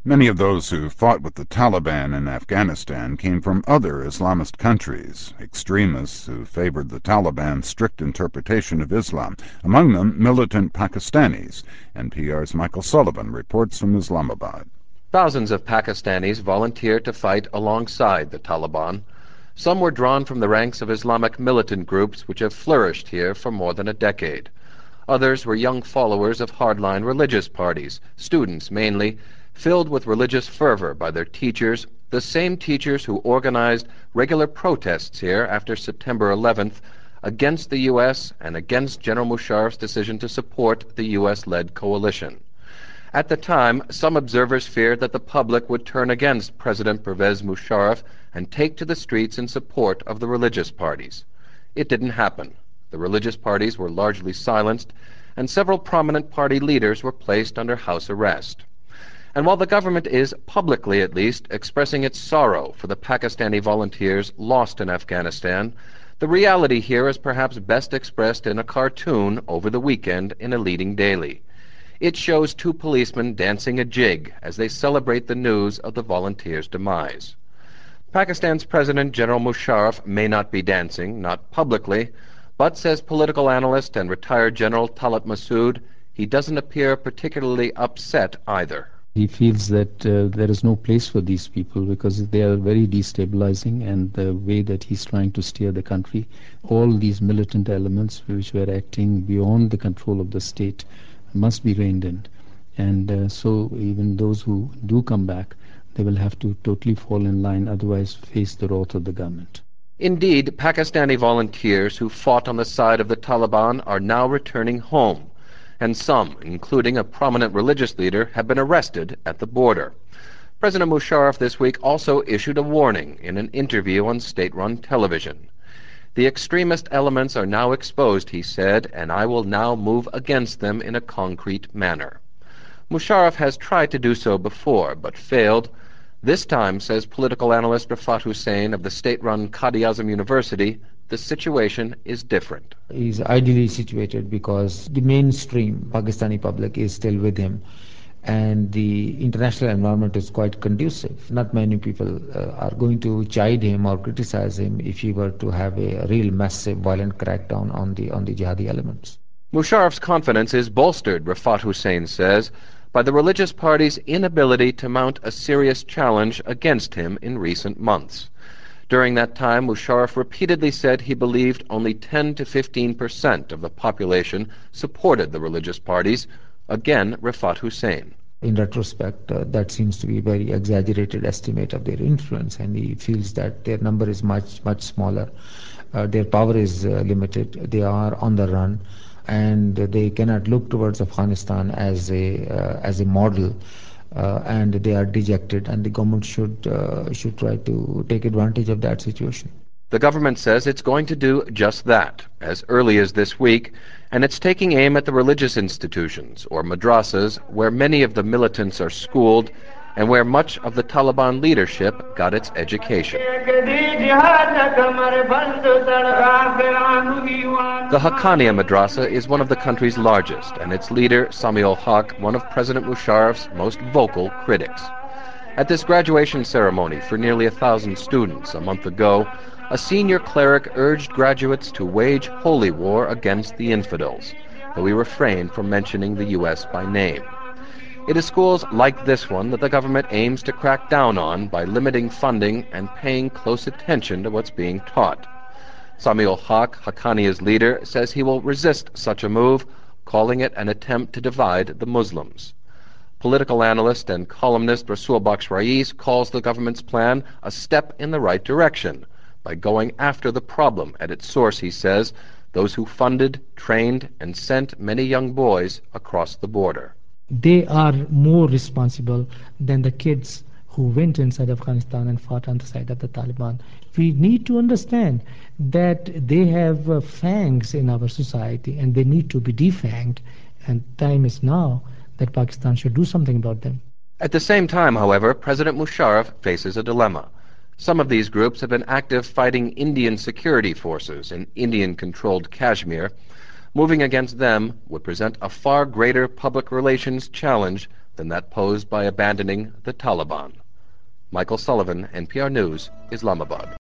Many of those who fought with the Taliban in Afghanistan came from other Islamist countries, extremists who favored the Taliban's strict interpretation of Islam, among them militant Pakistanis. NPR's Michael Sullivan reports from Islamabad. Thousands of Pakistanis volunteered to fight alongside the Taliban. Some were drawn from the ranks of Islamic militant groups which have flourished here for more than a decade. Others were young followers of hardline religious parties, students mainly, filled with religious fervor by their teachers, the same teachers who organized regular protests here after September 11th against the U.S. and against General Musharraf's decision to support the U.S.-led coalition. At the time, some observers feared that the public would turn against President Pervez Musharraf and take to the streets in support of the religious parties. It didn't happen. The religious parties were largely silenced, and several prominent party leaders were placed under house arrest. And while the government is, publicly at least, expressing its sorrow for the Pakistani volunteers lost in Afghanistan, the reality here is perhaps best expressed in a cartoon over the weekend in a leading daily. It shows two policemen dancing a jig as they celebrate the news of the volunteers' demise. Pakistan's President General Musharraf may not be dancing, not publicly, but, says political analyst and retired General Talat Massoud, he doesn't appear particularly upset either. He feels that there is no place for these people because they are very destabilizing, and the way that he's trying to steer the country, all these militant elements which were acting beyond the control of the state must be reined in. And so even those who do come back, they will have to totally fall in line, otherwise face the wrath of the government. Indeed, Pakistani volunteers who fought on the side of the Taliban are now returning home, and some, including a prominent religious leader, have been arrested at the border. President Musharraf this week also issued a warning in an interview on state-run television. The extremist elements are now exposed, he said, and I will now move against them in a concrete manner. Musharraf has tried to do so before, but failed. This time, says political analyst Rafat Hussain of the state-run Quaid-i-Azam University, the situation is different. He's ideally situated because the mainstream Pakistani public is still with him, and the international environment is quite conducive. Not many people are going to chide him or criticize him if he were to have a real massive violent crackdown on the jihadi elements. Musharraf's confidence is bolstered, Rafat Hussain says, by the religious party's inability to mount a serious challenge against him in recent months. During that time, Musharraf repeatedly said he believed only 10 to 15% of the population supported the religious parties. Again, Rafat Hussain. In retrospect, that seems to be a very exaggerated estimate of their influence, and he feels that their number is much, much smaller. Their power is limited. They are on the run, and they cannot look towards Afghanistan as a model. And they are dejected, and the government should try to take advantage of that situation. The government says it's going to do just that, as early as this week, and it's taking aim at the religious institutions, or madrasas, where many of the militants are schooled and where much of the Taliban leadership got its education. The Haqqaniya Madrasa is one of the country's largest, and its leader, Sami ul Haq, one of President Musharraf's most vocal critics. At this graduation ceremony for nearly 1,000 students a month ago, a senior cleric urged graduates to wage holy war against the infidels, though he refrained from mentioning the U.S. by name. It is schools like this one that the government aims to crack down on by limiting funding and paying close attention to what's being taught. Sami ul Haq, Haqqaniya's leader, says he will resist such a move, calling it an attempt to divide the Muslims. Political analyst and columnist Rasul Bakhsh Rais calls the government's plan a step in the right direction by going after the problem at its source, he says, those who funded, trained, and sent many young boys across the border. They are more responsible than the kids who went inside Afghanistan and fought on the side of the Taliban. We need to understand that they have fangs in our society, and they need to be defanged, and time is now that Pakistan should do something about them. At the same time, however, President Musharraf faces a dilemma. Some of these groups have been active fighting Indian security forces in Indian-controlled Kashmir. Moving against them would present a far greater public relations challenge than that posed by abandoning the Taliban. Michael Sullivan, NPR News, Islamabad.